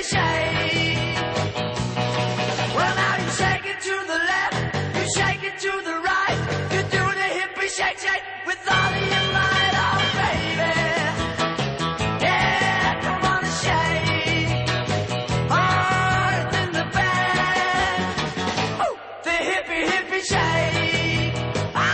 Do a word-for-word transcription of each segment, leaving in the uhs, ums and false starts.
hippie shake. Well, now you shake it to the left, you shake it to the right. You do the hippie shake, shake with all of your might, oh baby. Yeah, come on and shake. Oh, it's in the band. Ooh, the hippie, hippie shake. Ah!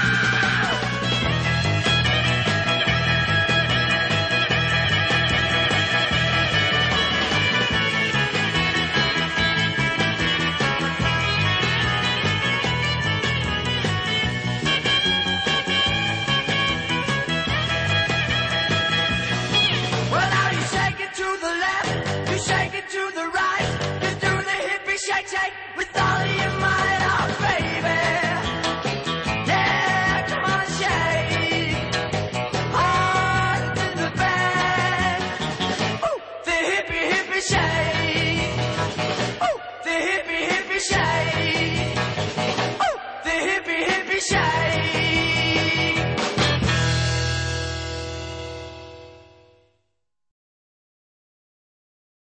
Well, now you shake it to the left, you shake it to the right. You do the hippie shake, shake with all of your might, oh baby. Yeah, come on and shake. Oh, it's in the band. Ooh, the hippie, hippie shake. Ooh, the hippie, hippie shake.